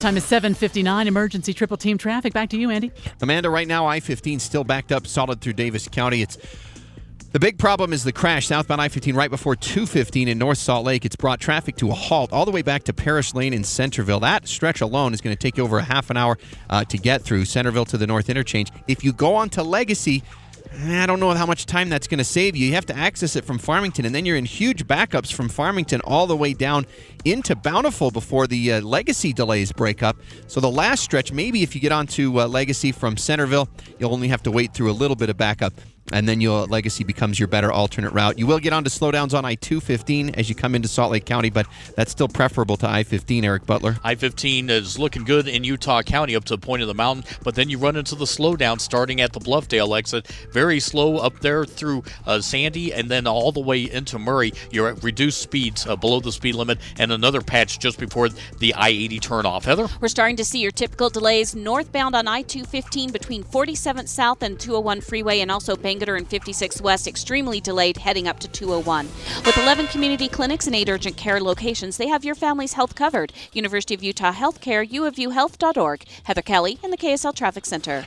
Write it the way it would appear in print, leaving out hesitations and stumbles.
Time is 7:59. Emergency triple team traffic. Back to you, Andy. Amanda, right now I-15 still backed up solid through Davis County. The big problem is the crash southbound I-15 right before 215 in North Salt Lake. It's brought traffic to a halt all the way back to Parish Lane in Centerville. That stretch alone is going to take you over a half an hour to get through Centerville to the North Interchange. If you go on to Legacy, I don't know how much time that's going to save you. You have to access it from Farmington, and then you're in huge backups from Farmington all the way down into Bountiful before the Legacy delays break up. So the last stretch, maybe if you get onto Legacy from Centerville, you'll only have to wait through a little bit of backup, and then Legacy becomes your better alternate route. You will get onto slowdowns on I-215 as you come into Salt Lake County, but that's still preferable to I-15, Eric Butler. I-15 is looking good in Utah County up to the point of the mountain, but then you run into the slowdown starting at the Bluffdale exit. Very slow up there through Sandy, and then all the way into Murray. You're at reduced speeds below the speed limit, and another patch just before the I-80 turnoff. Heather? We're starting to see your typical delays northbound on I-215 between 47th South and 201 Freeway, and also Bangerter and 56 West, extremely delayed heading up to 201. With 11 community clinics and 8 urgent care locations, they have your family's health covered. University of Utah Healthcare, uofuhealth.org. Heather Kelly in the KSL Traffic Center.